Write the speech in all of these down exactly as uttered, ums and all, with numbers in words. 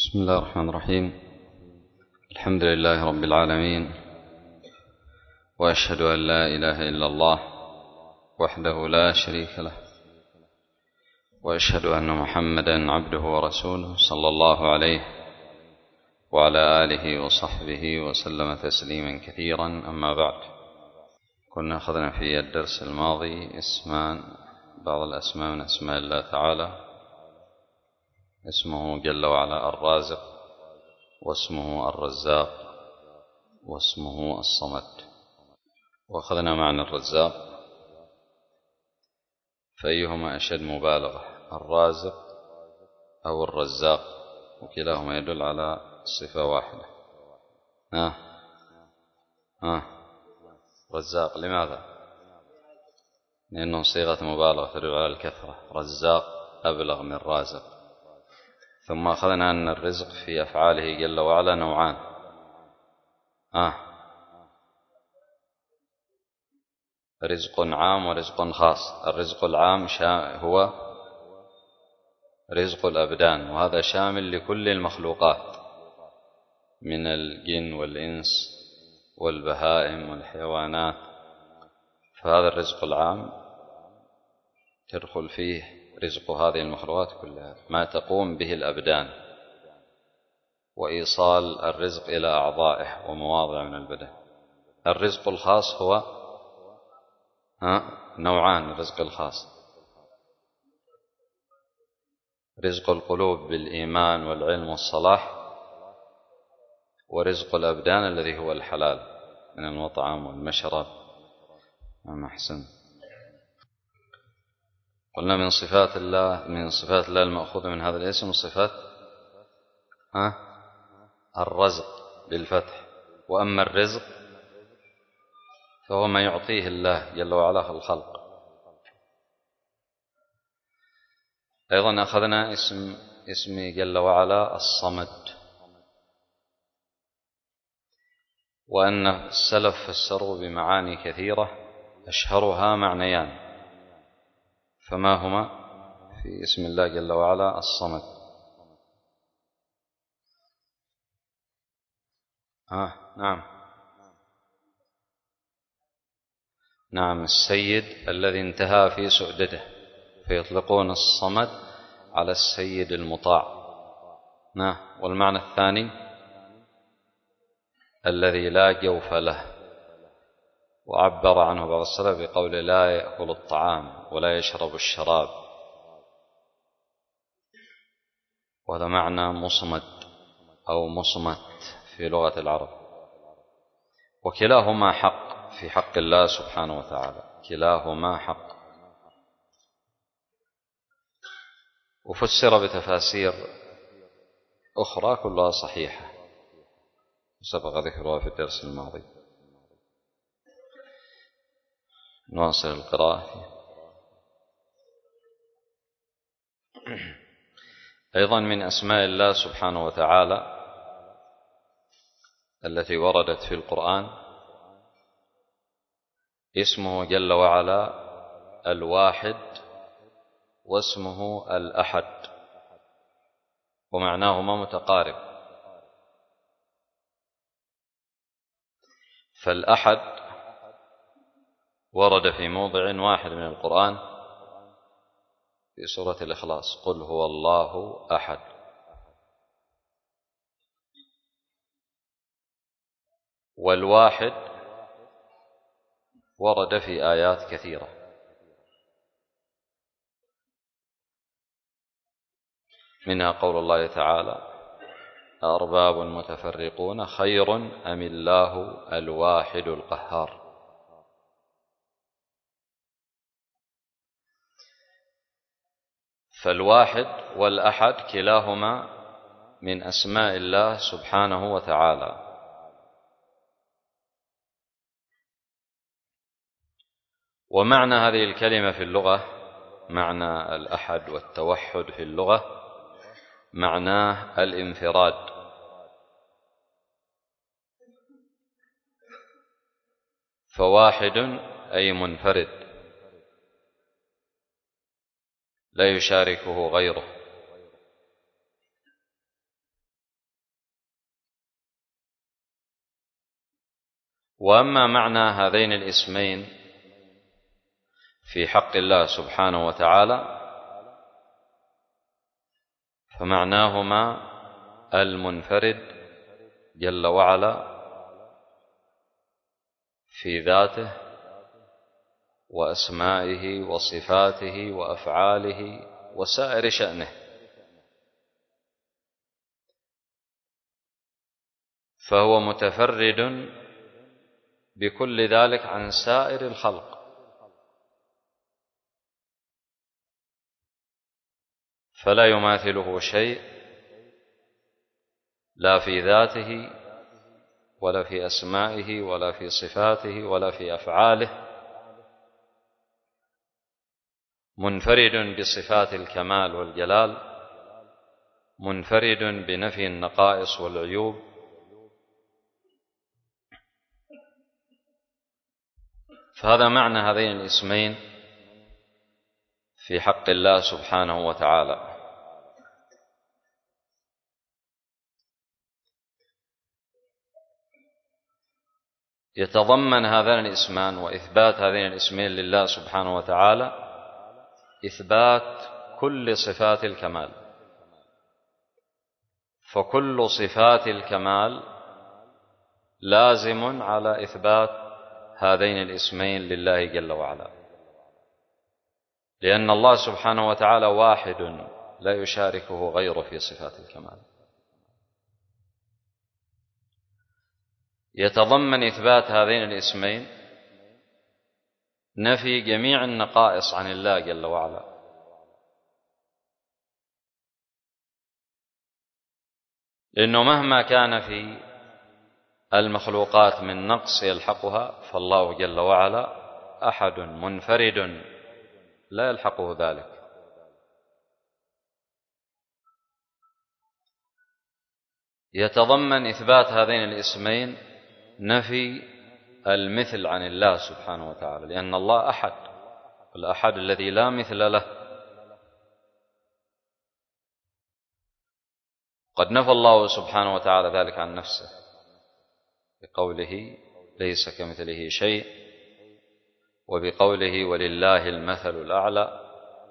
بسم الله الرحمن الرحيم. الحمد لله رب العالمين، وأشهد أن لا إله إلا الله وحده لا شريك له، وأشهد أن محمدا عبده ورسوله صلى الله عليه وعلى آله وصحبه وسلم تسليما كثيرا. أما بعد، كنا أخذنا في الدرس الماضي اسمان بعض الأسماء من أسماء الله تعالى، اسمه جل وعلا الرازق، واسمه الرزاق، واسمه الصمد. وأخذنا معنى الرزاق، فأيهما أشد مبالغة، الرازق أو الرزاق، وكلاهما يدل على صفة واحدة. ها ها رزاق، لماذا؟ لأنه صيغة مبالغة تدل على الكثرة، رزاق أبلغ من رازق. ثم أخذنا أن الرزق في أفعاله جل وعلا نوعان، آه رزق عام ورزق خاص. الرزق العام هو رزق الأبدان، وهذا شامل لكل المخلوقات من الجن والإنس والبهائم والحيوانات، فهذا الرزق العام تدخل فيه رزق هذه المخلوقات كلها، ما تقوم به الأبدان، وإيصال الرزق إلى أعضائه ومواضع من البدن. الرزق الخاص هو ها نوعان، الرزق الخاص رزق القلوب بالإيمان والعلم والصلاح، ورزق الأبدان الذي هو الحلال من المطعم والمشرب. أما أحسن، قلنا من صفات الله من صفات الله المأخوذة من هذا الاسم صفات ها الرزق بالفتح. وأما الرزق فهو ما يعطيه الله جل وعلا الخلق. أيضا أخذنا اسم اسم جل وعلا الصمد، وأن السلف فسروا بمعاني كثيرة، أشهرها معنيان، فما هما في اسم الله جل وعلا الصمد؟ آه نعم نعم السيد الذي انتهى في سؤدده، فيطلقون الصمد على السيد المطاع. نعم. والمعنى الثاني الذي لا جوف له، وعبر عنه بعض السلف بقول لا يأكل الطعام ولا يشرب الشراب، وهذا معنى مصمد أو مصمت في لغة العرب. وكلاهما حق في حق الله سبحانه وتعالى، كلاهما حق. وفسر بتفاسير أخرى كلها صحيحة سبق ذكرها في الدرس الماضي. نواصل القراءة. أيضا من أسماء الله سبحانه وتعالى التي وردت في القرآن اسمه جل وعلا الواحد، واسمه الأحد، ومعناهما متقارب. فالأحد ورد في موضع واحد من القرآن في سورة الإخلاص، قل هو الله أحد. والواحد ورد في آيات كثيرة، منها قول الله تعالى أأرباب متفرقون خير أم الله الواحد القهار. فالواحد والأحد كلاهما من أسماء الله سبحانه وتعالى. ومعنى هذه الكلمة في اللغة، معنى الأحد والتوحد في اللغة معناه الانفراد، فواحد أي منفرد لا يشاركه غيره. وأما معنى هذين الاسمين في حق الله سبحانه وتعالى فمعناهما المنفرد جل وعلا في ذاته وأسمائه وصفاته وأفعاله وسائر شأنه، فهو متفرد بكل ذلك عن سائر الخلق، فلا يماثله شيء لا في ذاته ولا في أسمائه ولا في صفاته ولا في أفعاله، منفرد بصفات الكمال والجلال، منفرد بنفي النقائص والعيوب، فهذا معنى هذين الاسمين في حق الله سبحانه وتعالى. يتضمن هذان الاسمان وإثبات هذين الاسمين لله سبحانه وتعالى إثبات كل صفات الكمال، فكل صفات الكمال لازم على إثبات هذين الاسمين لله جل وعلا، لأن الله سبحانه وتعالى واحد لا يشاركه غيره في صفات الكمال. يتضمن إثبات هذين الاسمين نفي جميع النقائص عن الله جل وعلا، لأنه مهما كان في المخلوقات من نقص يلحقها فالله جل وعلا أحد منفرد لا يلحقه ذلك. يتضمن إثبات هذين الاسمين نفي المثل عن الله سبحانه وتعالى، لأن الله أحد، الأحد الذي لا مثل له. قد نفى الله سبحانه وتعالى ذلك عن نفسه بقوله ليس كمثله شيء، وبقوله ولله المثل الأعلى.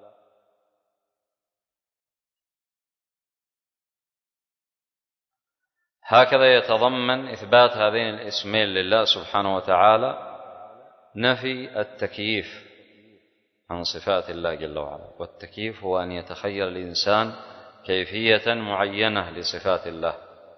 هكذا يتضمن إثبات هذين الاسمين لله سبحانه وتعالى نفي التكييف عن صفات الله جل وعلا، والتكييف هو أن يتخيل الإنسان كيفية معينة لصفات الله،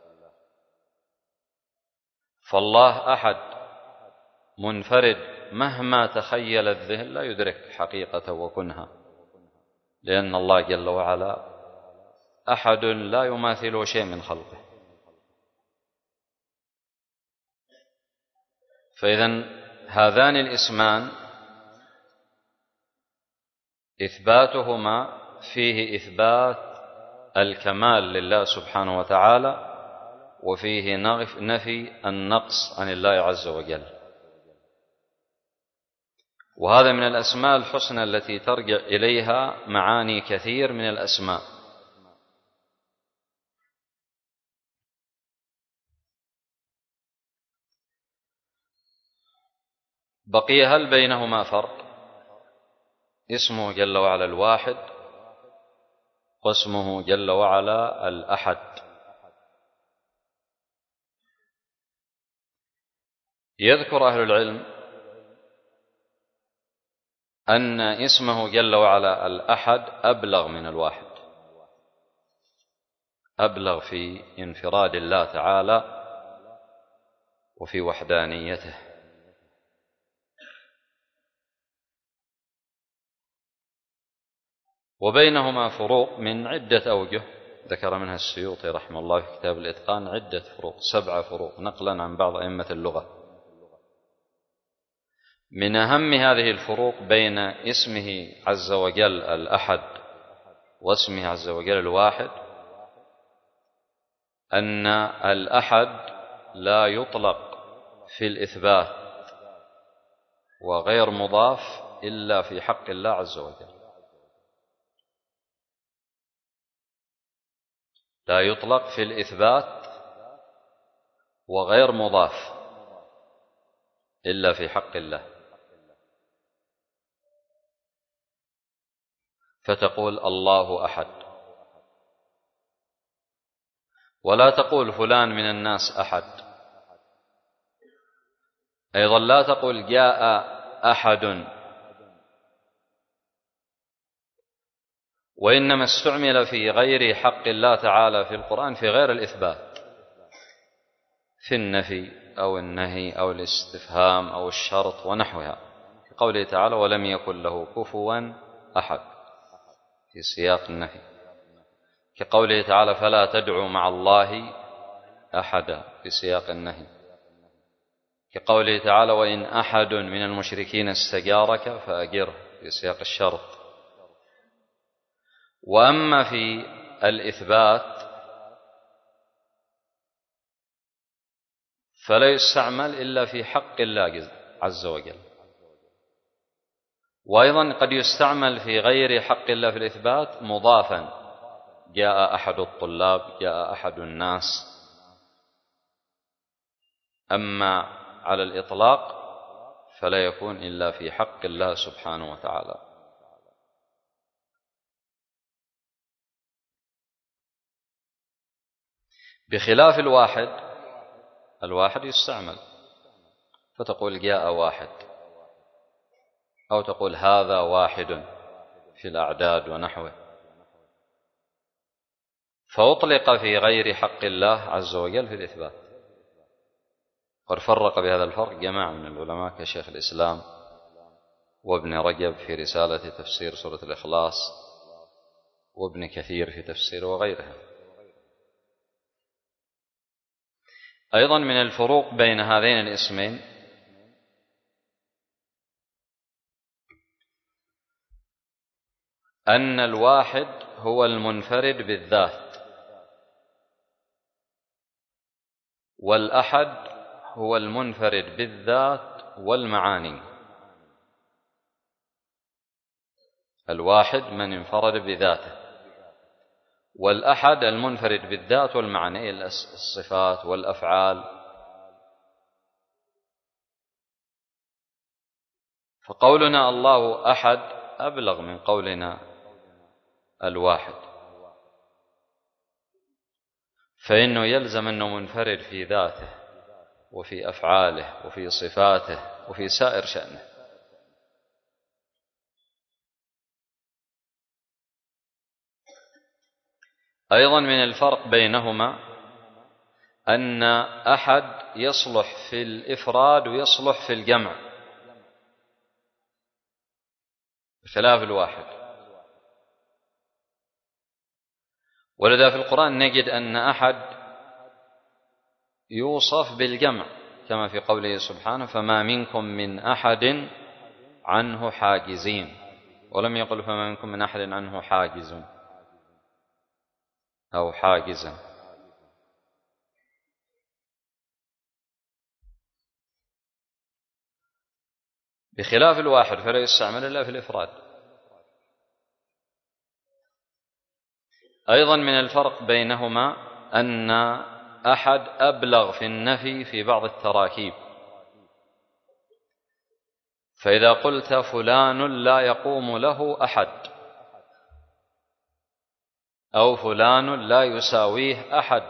فالله أحد منفرد مهما تخيل الذهن لا يدرك حقيقة وكنها، لأن الله جل وعلا أحد لا يماثله شيء من خلقه. فإذن هذان الاسمان إثباتهما فيه إثبات الكمال لله سبحانه وتعالى، وفيه نفي النقص عن الله عز وجل. وهذا من الأسماء الحسنى التي ترجع إليها معاني كثير من الأسماء. بقي هل بينهما فرق؟ اسمه جل وعلا الواحد واسمه جل وعلا الأحد. يذكر أهل العلم أن اسمه جل وعلا الأحد أبلغ من الواحد، أبلغ في انفراد الله تعالى وفي وحدانيته. وبينهما فروق من عدة أوجه ذكر منها السيوطي رحمه الله في كتاب الإتقان عدة فروق، سبعة فروق نقلا عن بعض أئمة اللغة. من أهم هذه الفروق بين اسمه عز وجل الأحد واسمه عز وجل الواحد أن الأحد لا يطلق في الإثبات وغير مضاف إلا في حق الله عز وجل، لا يطلق في الإثبات وغير مضاف إلا في حق الله، فتقول الله أحد، ولا تقول فلان من الناس أحد. أيضا لا تقول جاء أحد، وإنما استعمل في غير حق الله تعالى في القرآن في غير الإثبات، في النفي أو النهي أو الاستفهام أو الشرط ونحوها، في قوله تعالى ولم يكن له كفوا أحد في سياق النفي، كقوله تعالى فلا تدعوا مع الله أحدا في سياق النهي، كقوله تعالى وإن أحد من المشركين استجارك فأجره في سياق الشرط. وأما في الإثبات فلا يستعمل إلا في حق الله عز وجل، وأيضا قد يستعمل في غير حق الله في الإثبات مضافا، جاء أحد الطلاب، جاء أحد الناس. أما على الإطلاق فلا يكون إلا في حق الله سبحانه وتعالى. بخلاف الواحد، الواحد يستعمل، فتقول جاء واحد، أو تقول هذا واحد في الأعداد ونحوه، فأطلق في غير حق الله عز وجل في الإثبات. قد فرق بهذا الفرق جماعة من العلماء كشيخ الإسلام وابن رجب في رسالة تفسير سورة الإخلاص، وابن كثير في تفسير وغيرها. أيضا من الفروق بين هذين الاسمين أن الواحد هو المنفرد بالذات، والأحد هو المنفرد بالذات والمعاني. الواحد من انفرد بذاته، والأحد المنفرد بالذات والمعاني، الصفات والأفعال. فقولنا الله أحد أبلغ من قولنا الواحد، فإنه يلزم أنه منفرد في ذاته وفي أفعاله وفي صفاته وفي سائر شأنه. أيضا من الفرق بينهما أن أحد يصلح في الإفراد ويصلح في الجمع بخلاف الواحد. ولذا في القرآن نجد أن أحد يوصف بالجمع، كما في قوله سبحانه فما منكم من أحد عنه حاجزين، ولم يقل فما منكم من أحد عنه حاجز أو حاجزا. بخلاف الواحد فلا يستعمل إلا في الإفراد. أيضا من الفرق بينهما أن أحد أبلغ في النفي في بعض التراكيب، فإذا قلت فلان لا يقوم له أحد، أو فلان لا يساويه أحد،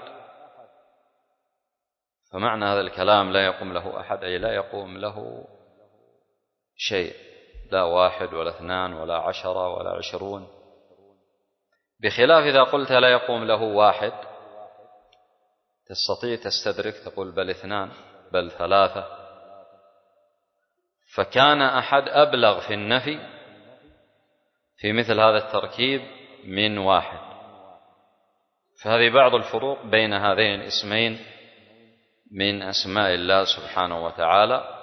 فمعنى هذا الكلام لا يقوم له أحد أي لا يقوم له شيء، لا واحد ولا اثنان ولا عشرة ولا عشرون. بخلاف إذا قلت لا يقوم له واحد، تستطيع تستدرك تقول بل اثنان بل ثلاثة. فكان أحد أبلغ في النفي في مثل هذا التركيب من واحد. فهذه بعض الفروق بين هذين الاسمين من أسماء الله سبحانه وتعالى،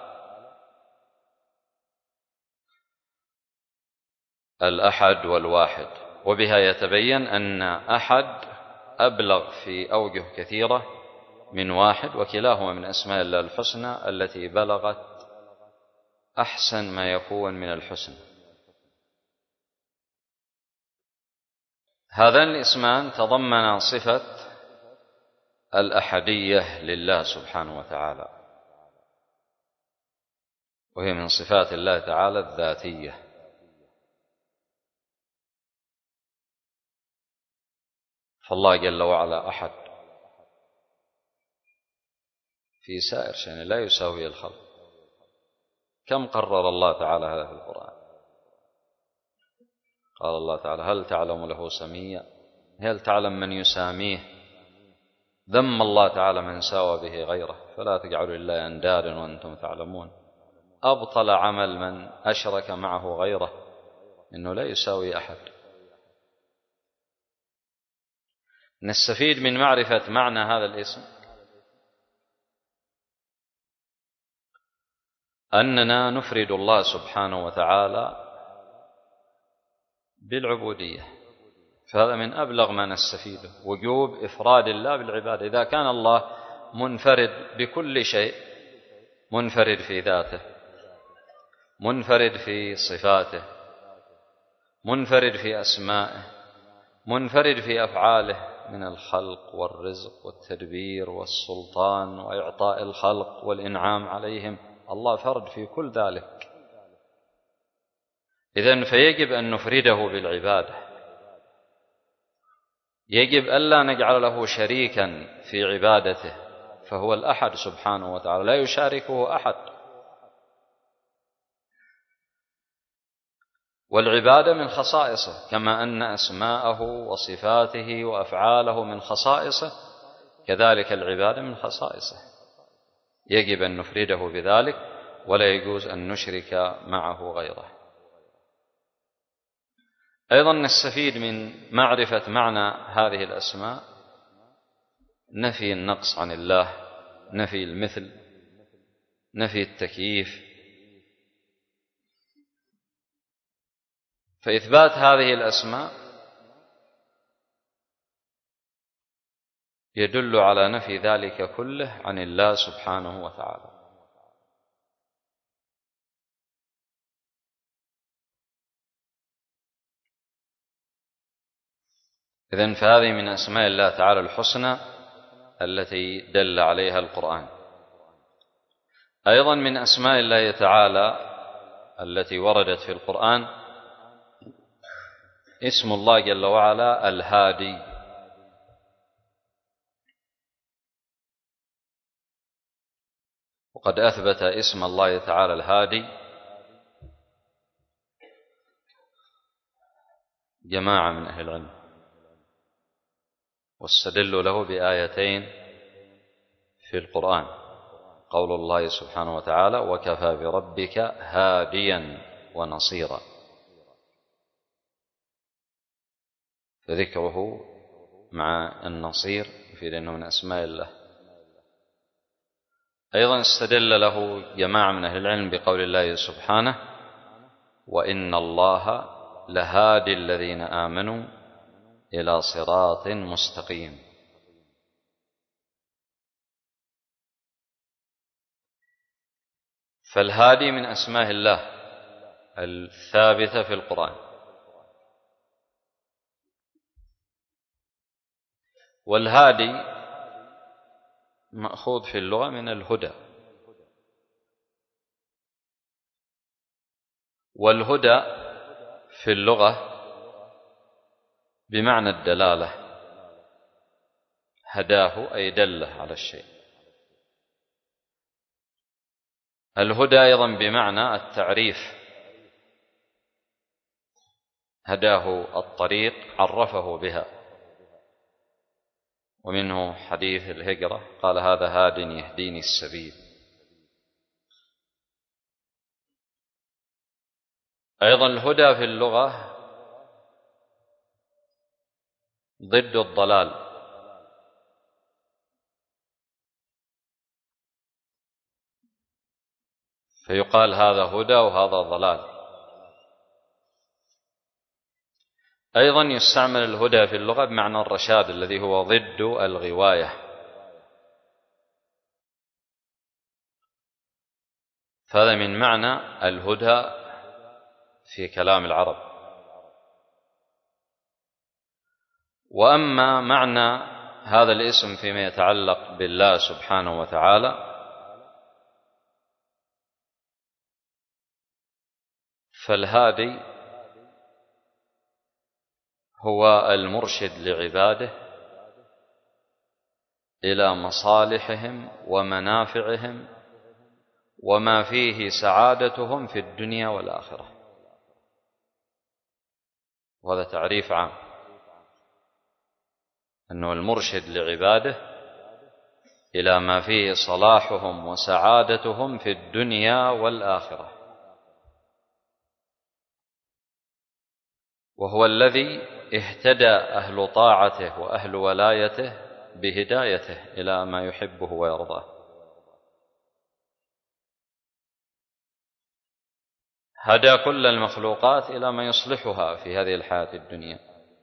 الأحد والواحد. وبها يتبين أن أحد أبلغ في أوجه كثيرة من واحد، وكلاهما من أسماء الله الحسنى التي بلغت أحسن ما يكون من الحسن. هذان الاسمان تضمنا صفة الأحدية لله سبحانه وتعالى، وهي من صفات الله تعالى الذاتية. فالله جل وعلا أحد في سائر شأنه لا يساوي الخلق. كم قرر الله تعالى هذا في القرآن؟ قال الله تعالى: هل تعلم له سميا؟ هل تعلم من يساميه؟ ذم الله تعالى من ساوى به غيره، فلا تجعلوا لله أندادا وأنتم تعلمون. أبطل عمل من أشرك معه غيره، إنه لا يساوي أحد. نستفيد من معرفة معنى هذا الاسم أننا نفرد الله سبحانه وتعالى بالعبودية، فهذا من أبلغ ما نستفيده، وجوب إفراد الله بالعبادة. إذا كان الله منفرد بكل شيء، منفرد في ذاته، منفرد في صفاته، منفرد في أسمائه، منفرد في أفعاله من الخلق والرزق والتدبير والسلطان وإعطاء الخلق والإنعام عليهم، الله فرد في كل ذلك. إذن فيجب أن نفرده بالعبادة، يجب ألا نجعل له شريكا في عبادته، فهو الأحد سبحانه وتعالى لا يشاركه أحد. والعبادة من خصائصه، كما أن أسماءه وصفاته وأفعاله من خصائصه، كذلك العبادة من خصائصه، يجب أن نفرده بذلك ولا يجوز أن نشرك معه غيره. أيضا نستفيد من معرفة معنى هذه الأسماء نفي النقص عن الله، نفي المثل، نفي التكييف. فإثبات هذه الأسماء يدل على نفي ذلك كله عن الله سبحانه وتعالى. إذن فهذه من أسماء الله تعالى الحسنى التي دل عليها القرآن. أيضا من أسماء الله تعالى التي وردت في القرآن اسم الله جل وعلا الهادي. وقد أثبت اسم الله تعالى الهادي جماعة من أهل العلم، واستدلوا له بآيتين في القرآن: قول الله سبحانه وتعالى: وكفى بربك هاديا ونصيرا. فذكره مع النصير يفيد أنه من أسماء الله. أيضا استدل له جماعة من أهل العلم بقول الله سبحانه: وإن الله لهادي الذين آمنوا إلى صراط مستقيم. فالهادي من أسماء الله الثابتة في القرآن. والهادي مأخوذ في اللغة من الهدى، والهدى في اللغة بمعنى الدلالة، هداه أي دله على الشيء. الهدى أيضا بمعنى التعريف، هداه الطريق، عرفه بها. ومنه حديث الهجرة قال: هذا هاد يهديني السبيل. أيضا الهدى في اللغة ضد الضلال، فيقال هذا هدى وهذا ضلال. أيضا يستعمل الهدى في اللغة بمعنى الرشاد الذي هو ضد الغواية. فهذا من معنى الهدى في كلام العرب. وأما معنى هذا الاسم فيما يتعلق بالله سبحانه وتعالى فالهادي هو المرشد لعباده إلى مصالحهم ومنافعهم وما فيه سعادتهم في الدنيا والآخرة. وهذا تعريف عام، أنه المرشد لعباده إلى ما فيه صلاحهم وسعادتهم في الدنيا والآخرة، وهو الذي اهتدى أهل طاعته وأهل ولايته بهدايته إلى ما يحبه ويرضاه. هدى كل المخلوقات إلى ما يصلحها في هذه الحياة الدنيا.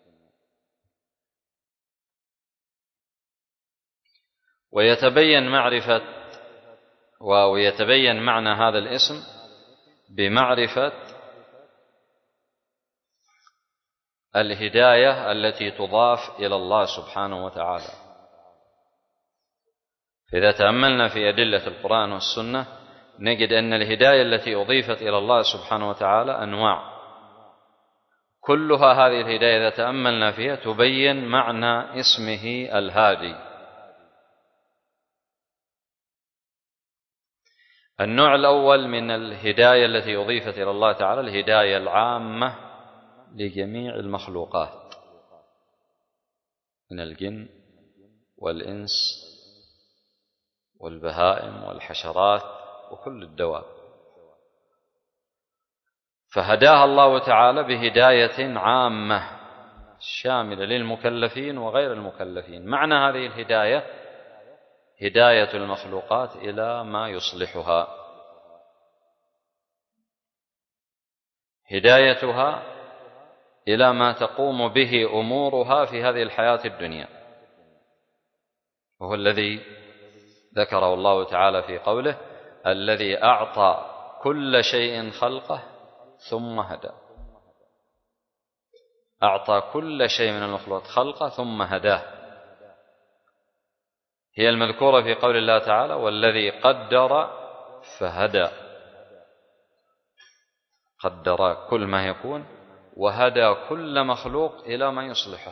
ويتبين معرفة ويتبين معنى هذا الاسم بمعرفة الهداية التي تضاف إلى الله سبحانه وتعالى. إذا تأملنا في أدلة القرآن والسنة نجد أن الهداية التي أضيفت إلى الله سبحانه وتعالى أنواع، كلها هذه الهداية إذا تأملنا فيها تبين معنى اسمه الهادي. النوع الأول من الهداية التي أضيفت إلى الله تعالى الهداية العامة لجميع المخلوقات من الجن والإنس والبهائم والحشرات وكل الدواب، فهداها الله تعالى بهداية عامة شاملة للمكلفين وغير المكلفين. معنى هذه الهداية هداية المخلوقات إلى ما يصلحها، هدايتها إلى ما تقوم به أمورها في هذه الحياة الدنيا، وهو الذي ذكره الله تعالى في قوله: الذي أعطى كل شيء خلقه ثم هدى. أعطى كل شيء من المخلوقات خلقه ثم هداه، هي المذكورة في قول الله تعالى: والذي قدر فهدى. قدر كل ما يكون وهدى كل مخلوق إلى ما يصلحه.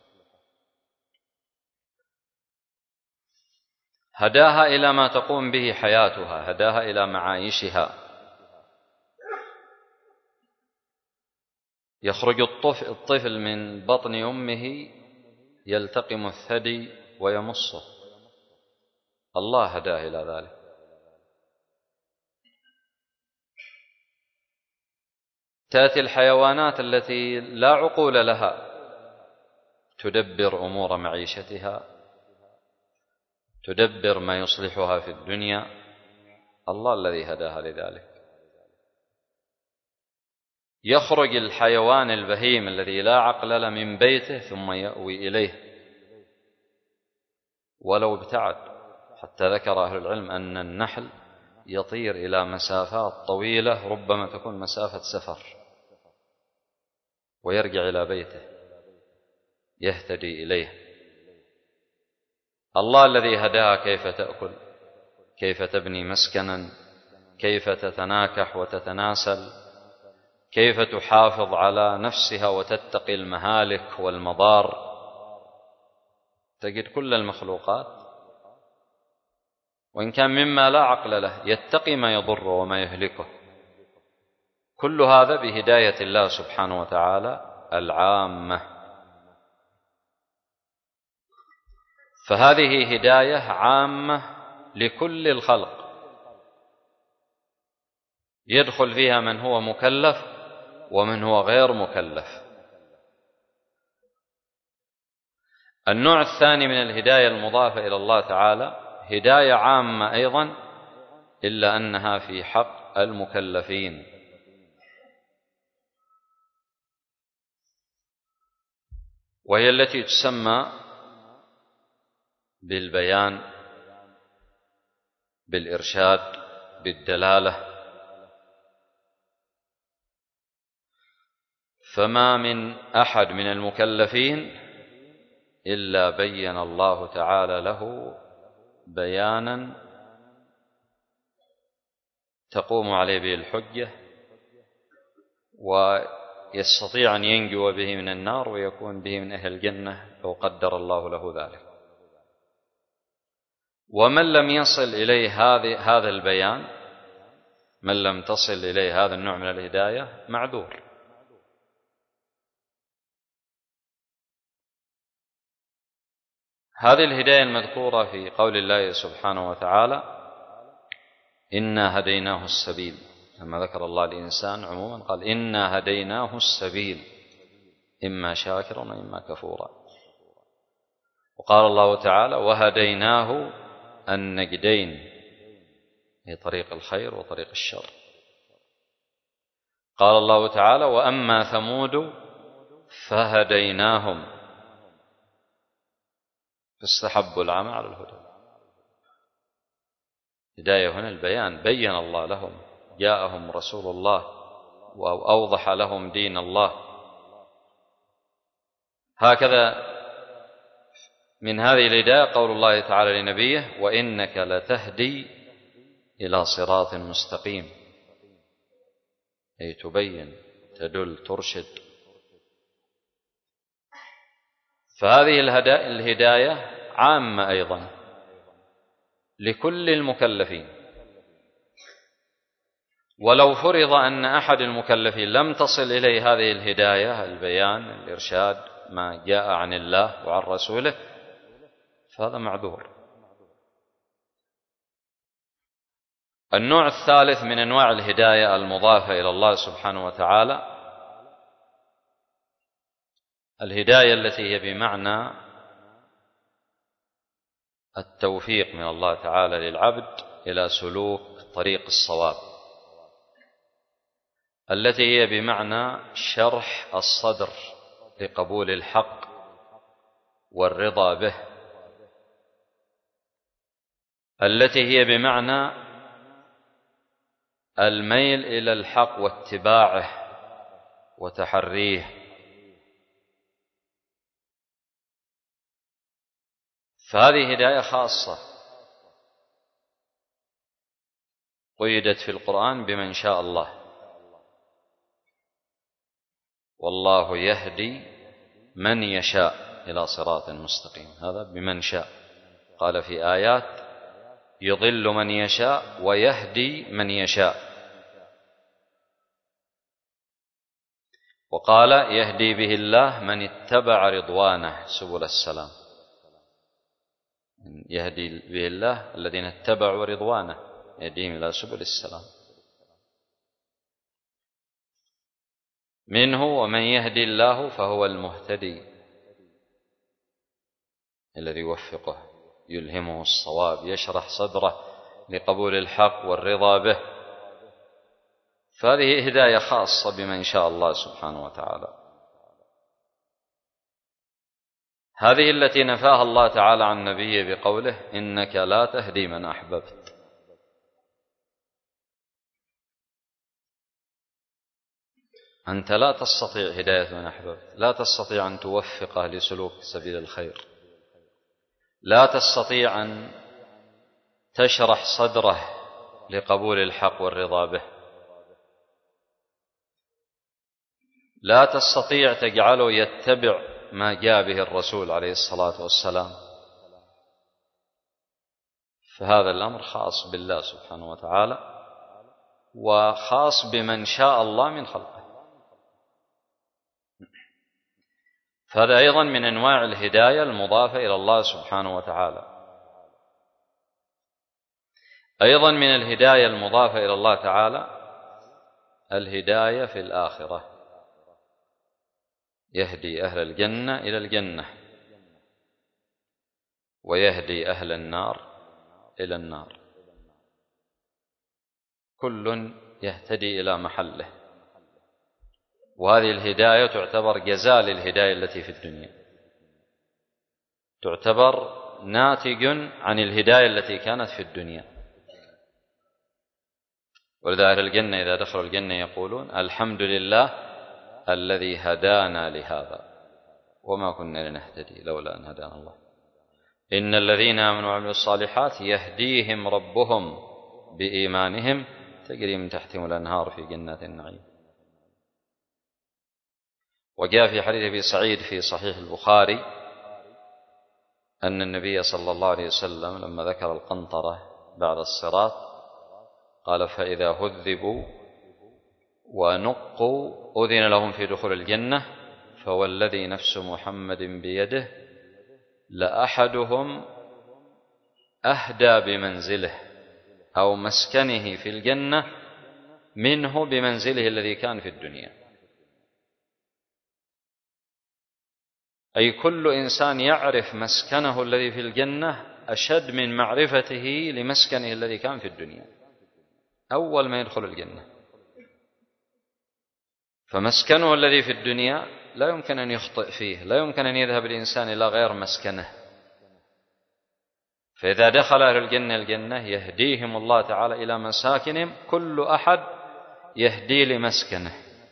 هداها إلى ما تقوم به حياتها، هداها إلى معايشها. يخرج الطفل من بطن أمه يلتقم الثدي ويمصه، الله هداه إلى ذلك. تأتي الحيوانات التي لا عقول لها تدبر أمور معيشتها، تدبر ما يصلحها في الدنيا، الله الذي هداها لذلك. يخرج الحيوان البهيم الذي لا عقل له من بيته ثم يأوي إليه ولو ابتعد، حتى ذكر أهل العلم أن النحل يطير إلى مسافات طويلة ربما تكون مسافة سفر ويرجع إلى بيته يهتدي إليه. الله الذي هداها كيف تأكل، كيف تبني مسكنا، كيف تتناكح وتتناسل، كيف تحافظ على نفسها وتتقي المهالك والمضار. تجد كل المخلوقات وإن كان مما لا عقل له يتقي ما يضره وما يهلكه، كل هذا بهداية الله سبحانه وتعالى العامة. فهذه هداية عامة لكل الخلق، يدخل فيها من هو مكلف ومن هو غير مكلف. النوع الثاني من الهداية المضافة إلى الله تعالى هداية عامة أيضا، إلا أنها في حق المكلفين، وهي التي تسمى بالبيان، بالإرشاد، بالدلالة. فما من أحد من المكلفين إلا بين الله تعالى له بيانا تقوم عليه به الحجة ويستطيع أن ينجو به من النار ويكون به من أهل الجنة لو قدر الله له ذلك. ومن لم يصل إليه هذا البيان، من لم تصل إليه هذا النوع من الهداية معذور. هذه الهداية المذكورة في قول الله سبحانه وتعالى إنا هديناه السبيل، لما ذكر الله الإنسان عموما قال إنا هديناه السبيل إما شاكرا وإما كفورا. وقال الله تعالى وهديناه النجدين، هي طريق الخير وطريق الشر. قال الله تعالى وأما ثمود فهديناهم فاستحبوا العمى على الهدى. هداية هنا البيان، بين الله لهم، جاءهم رسول الله وأوضح لهم دين الله. هكذا من هذه الهداية قول الله تعالى لنبيه وإنك لتهدي إلى صراط مستقيم، أي تبين تدل ترشد. فهذه الهداية عامة أيضا لكل المكلفين، ولو فرض أن أحد المكلفين لم تصل إليه هذه الهداية، البيان الإرشاد ما جاء عن الله وعن رسوله، فهذا معذور. النوع الثالث من أنواع الهداية المضافة إلى الله سبحانه وتعالى الهداية التي هي بمعنى التوفيق من الله تعالى للعبد إلى سلوك طريق الصواب، التي هي بمعنى شرح الصدر لقبول الحق والرضا به، التي هي بمعنى الميل إلى الحق واتباعه وتحريه. فهذه هداية خاصة قيدت في القرآن بمن شاء الله، والله يهدي من يشاء إلى صراط مستقيم، هذا بمن شاء. قال في آيات يضل من يشاء ويهدي من يشاء، وقال يهدي به الله من اتبع رضوانه سبل السلام، يهدي به الله الذين اتبعوا رضوانه يهديهم إلى سبل السلام. منه ومن يهدي الله فهو المهتدي الذي يوفقه يلهمه الصواب، يشرح صدره لقبول الحق والرضا به. فهذه هداية خاصة بمن شاء الله سبحانه وتعالى. هذه التي نفاها الله تعالى عن نبيه بقوله إنك لا تهدي من أحببت. أنت لا تستطيع هداية من أحببت، لا تستطيع أن توفقه لسلوك سبيل الخير، لا تستطيع أن تشرح صدره لقبول الحق والرضا به، لا تستطيع تجعله يتبع ما جاء به الرسول عليه الصلاة والسلام. فهذا الأمر خاص بالله سبحانه وتعالى وخاص بمن شاء الله من خلقه. فهذا أيضا من أنواع الهداية المضافة إلى الله سبحانه وتعالى. أيضا من الهداية المضافة إلى الله تعالى الهداية في الآخرة، يهدي أهل الجنة إلى الجنة ويهدي أهل النار إلى النار، كل يهتدي إلى محله. وهذه الهداية تعتبر جزاء للهداية التي في الدنيا، تعتبر ناتج عن الهداية التي كانت في الدنيا. ولذا أهل الجنة إذا دخلوا الجنة يقولون الحمد لله الذي هدانا لهذا وما كنا لنهتدي لولا أن هدانا الله. إن الذين آمنوا وعملوا الصالحات يهديهم ربهم بإيمانهم تجري من تحتهم الأنهار في جنات النعيم. وجاء في حديث أبي سعيد في صحيح البخاري أن النبي صلى الله عليه وسلم لما ذكر القنطرة بعد الصراط قال: فإذا هذبوا ونقوا أذن لهم في دخول الجنة، فوالذي نفس محمد بيده لأحدهم أهدى بمنزله أو مسكنه في الجنة منه بمنزله الذي كان في الدنيا. أي كل إنسان يعرف مسكنه الذي في الجنة أشد من معرفته لمسكنه الذي كان في الدنيا أول ما يدخل الجنة. فمسكنه الذي في الدنيا لا يمكن أن يخطئ فيه، لا يمكن أن يذهب الإنسان إلى غير مسكنه. فإذا دخل أهل الجنة الجنة يهديهم الله تعالى إلى مساكنهم، كل أحد يهدي لمسكنه،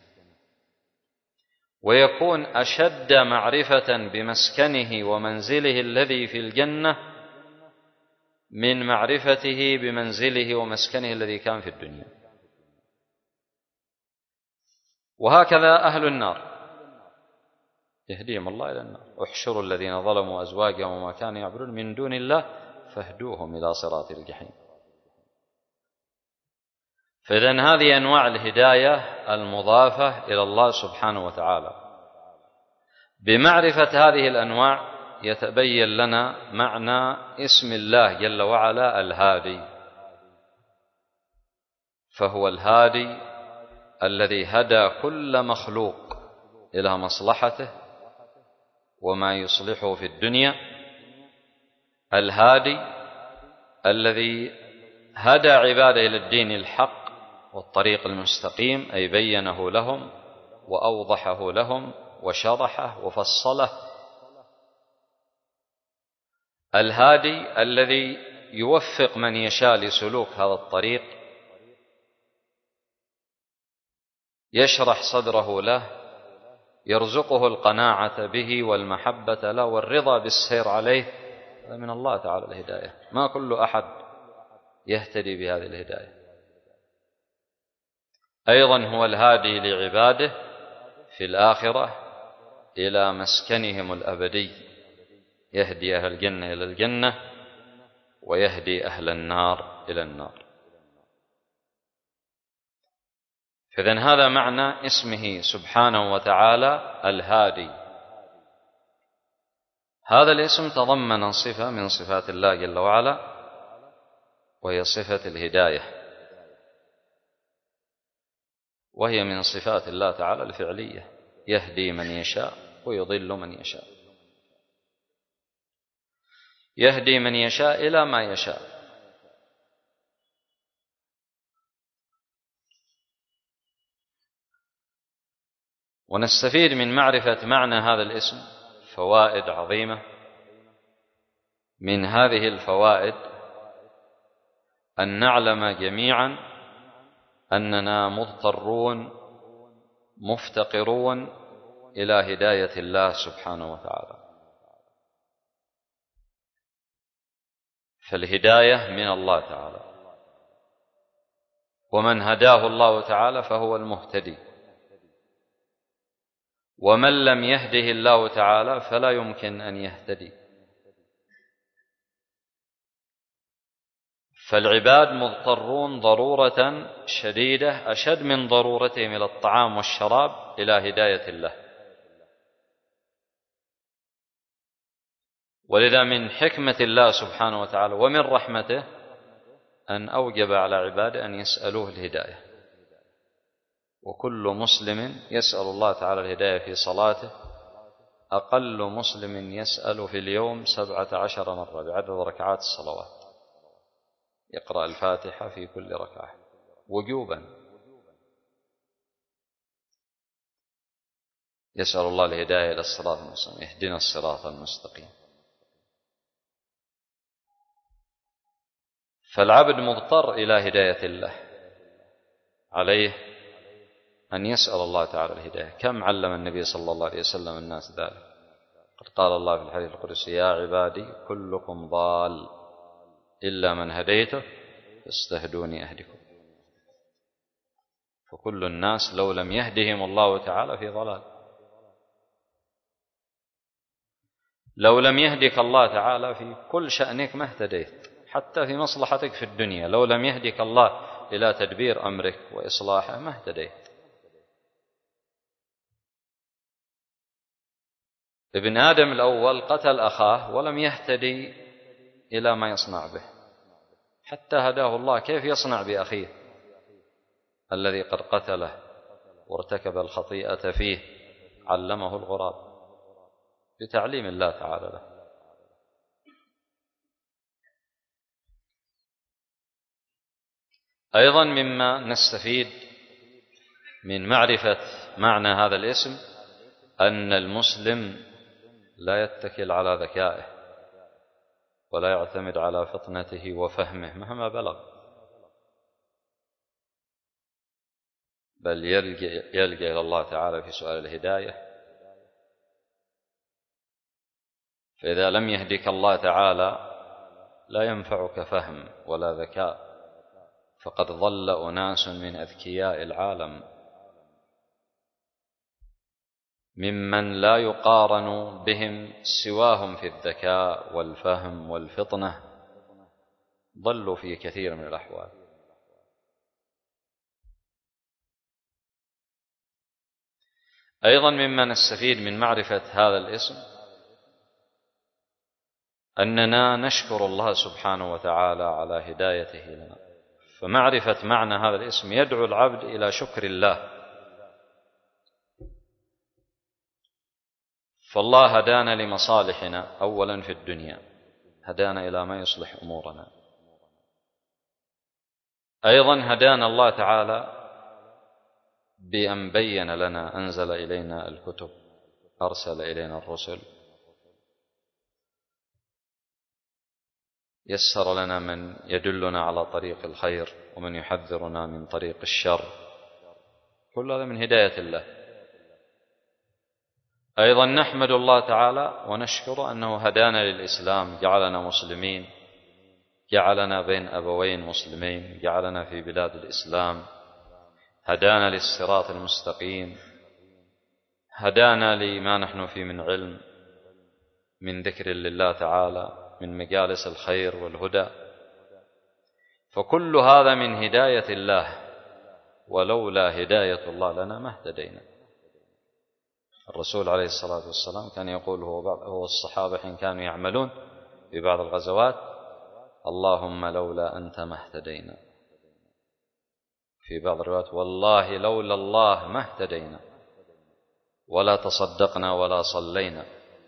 ويكون أشد معرفة بمسكنه ومنزله الذي في الجنة من معرفته بمنزله ومسكنه الذي كان في الدنيا. وهكذا أهل النار يهديهم الله إلى النار: احشروا الذين ظلموا أزواجهم وما كانوا يعبدون من دون الله فاهدوهم إلى صراط الجحيم. فإذن هذه أنواع الهداية المضافة إلى الله سبحانه وتعالى. بمعرفة هذه الأنواع يتبين لنا معنى اسم الله جل وعلا الهادي، فهو الهادي الذي هدى كل مخلوق إلى مصلحته وما يصلحه في الدنيا، الهادي الذي هدى عباده إلى الدين الحق والطريق المستقيم، أي بينه لهم وأوضحه لهم وشرحه وفصله. الهادي الذي يوفق من يشاء لسلوك هذا الطريق، يشرح صدره له، يرزقه القناعة به والمحبة له والرضا بالسير عليه. هذا من الله تعالى الهداية، ما كل أحد يهتدي بهذه الهداية. أيضا هو الهادي لعباده في الآخرة إلى مسكنهم الأبدي، يهدي أهل الجنة إلى الجنة ويهدي أهل النار إلى النار. فإذن هذا معنى اسمه سبحانه وتعالى الهادي. هذا الاسم تضمن صفة من صفات الله جل وعلا، وهي صفة الهداية، وهي من صفات الله تعالى الفعلية: يهدي من يشاء ويضل من يشاء، يهدي من يشاء إلى ما يشاء. ونستفيد من معرفة معنى هذا الاسم فوائد عظيمة. من هذه الفوائد أن نعلم جميعا أننا مضطرون مفتقرون إلى هداية الله سبحانه وتعالى. فالهداية من الله تعالى، ومن هداه الله تعالى فهو المهتدي، ومن لم يهده الله تعالى فلا يمكن أن يهتدي. فالعباد مضطرون ضرورة شديدة أشد من ضرورتهم إلى الطعام والشراب إلى هداية الله. ولذا من حكمة الله سبحانه وتعالى ومن رحمته أن أوجب على عباده أن يسألوه الهداية. وكل مسلم يسأل الله تعالى الهداية في صلاته، أقل مسلم يسأل في اليوم سبعة عشر مرة بعدد ركعات الصلوات، يقرأ الفاتحة في كل ركعة وجوبا. يسأل الله الهداية إلى الصراط المستقيم: اهدنا الصراط المستقيم. فالعبد مضطر إلى هداية الله، عليه أن يسأل الله تعالى الهداية. كم علم النبي صلى الله عليه وسلم الناس ذلك؟ قد قال الله في الحديث القدسي: يا عبادي كلكم ضال إلا من هديته فاستهدوني أهدكم. فكل الناس لو لم يهدهم الله تعالى في ضلال. لو لم يهدك الله تعالى في كل شأنك ما اهتديت، حتى في مصلحتك في الدنيا لو لم يهدك الله إلى تدبير أمرك وإصلاحه ما اهتديت. ابن آدم الأول قتل أخاه ولم يهتدي إلى ما يصنع به، حتى هداه الله كيف يصنع بأخيه الذي قد قتله وارتكب الخطيئة فيه، علمه الغراب بتعليم الله تعالى له. أيضا مما نستفيد من معرفة معنى هذا الاسم أن المسلم لا يتكل على ذكائه ولا يعتمد على فطنته وفهمه مهما بلغ، بل يلجأ, يلجأ إلى الله تعالى في سؤال الهداية. فإذا لم يهدك الله تعالى لا ينفعك فهم ولا ذكاء، فقد ضل أناس من أذكياء العالم ممن لا يقارن بهم سواهم في الذكاء والفهم والفطنة، ضلوا في كثير من الأحوال. أيضا مما نستفيد من معرفة هذا الاسم أننا نشكر الله سبحانه وتعالى على هدايته لنا، فمعرفة معنى هذا الاسم يدعو العبد إلى شكر الله. فالله هدانا لمصالحنا أولا في الدنيا، هدانا إلى ما يصلح أمورنا. أيضا هدانا الله تعالى بأن بين لنا، أنزل إلينا الكتب، أرسل إلينا الرسل، يسر لنا من يدلنا على طريق الخير ومن يحذرنا من طريق الشر، كل هذا من هداية الله. أيضا نحمد الله تعالى ونشكر أنه هدانا للإسلام، جعلنا مسلمين، جعلنا بين أبوين مسلمين، جعلنا في بلاد الإسلام، هدانا للصراط المستقيم، هدانا لما نحن فيه من علم، من ذكر لله تعالى، من مجالس الخير والهدى. فكل هذا من هداية الله، ولولا هداية الله لنا ما اهتدينا. الرسول عليه الصلاة والسلام كان يقول هو والصحابة حين كانوا يعملون في بعض الغزوات: اللهم لولا أنت ما اهتدينا. في بعض الروايات: والله لولا الله ما اهتدينا ولا تصدقنا ولا صلينا.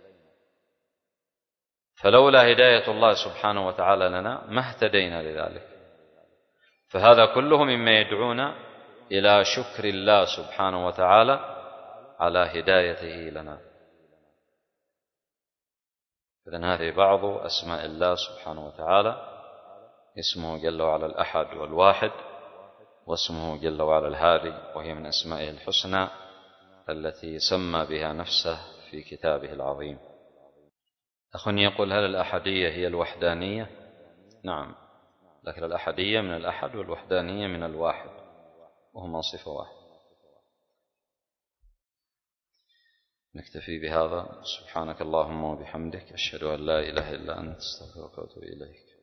فلولا هداية الله سبحانه وتعالى لنا ما اهتدينا لذلك. فهذا كله مما يدعونا إلى شكر الله سبحانه وتعالى على هدايته لنا. إذن هذه بعض أسماء الله سبحانه وتعالى: اسمه جل وعلا الأحد والواحد، واسمه جل وعلا الهادي، وهي من أسمائه الحسنى التي سمى بها نفسه في كتابه العظيم. أخ يقول: هل الأحدية هي الوحدانية؟ نعم، لكن الأحدية من الأحد والوحدانية من الواحد، وهما صفة واحدة. نكتفي بهذا. سبحانك اللهم وبحمدك، أشهد أن لا إله إلا أنت، أستغفرك وأتوب إليك.